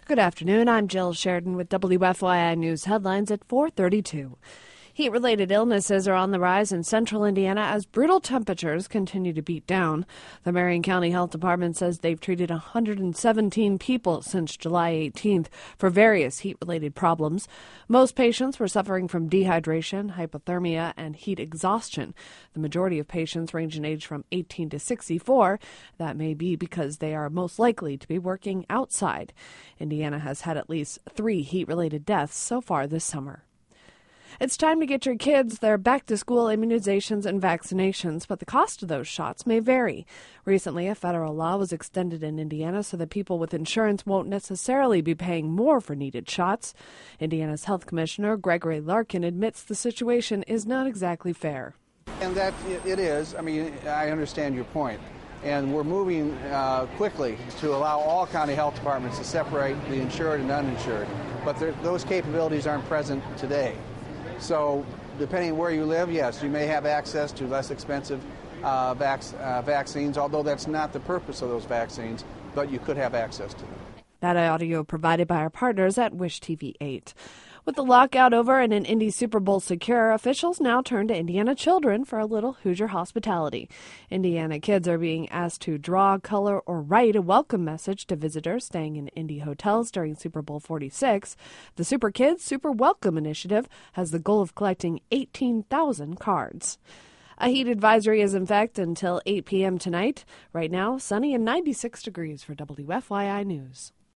Good afternoon. I'm Jill Sheridan with WFYI News headlines at 4:32. Heat-related illnesses are on the rise in central Indiana as brutal temperatures continue to beat down. The Marion County Health Department says they've treated 117 people since July 18th for various heat-related problems. Most patients were suffering from dehydration, hypothermia, and heat exhaustion. The majority of patients range in age from 18 to 64. That may be because they are most likely to be working outside. Indiana has had at least 3 heat-related deaths so far this summer. It's time to get your kids their back-to-school immunizations and vaccinations, but the cost of those shots may vary. Recently, a federal law was extended in Indiana so that people with insurance won't necessarily be paying more for needed shots. Indiana's Health Commissioner Gregory Larkin admits the situation is not exactly fair. And that it is. I mean, I understand your point. And we're moving quickly to allow all county health departments to separate the insured and uninsured. But those capabilities aren't present today. So depending where you live, yes, you may have access to less expensive vaccines, although that's not the purpose of those vaccines, but you could have access to them. That audio provided by our partners at Wish TV 8. With the lockout over and an Indy Super Bowl secure, officials now turn to Indiana children for a little Hoosier hospitality. Indiana kids are being asked to draw, color, or write a welcome message to visitors staying in Indy hotels during Super Bowl 46. The Super Kids Super Welcome Initiative has the goal of collecting 18,000 cards. A heat advisory is in effect until 8 p.m. tonight. Right now, sunny and 96 degrees for WFYI News.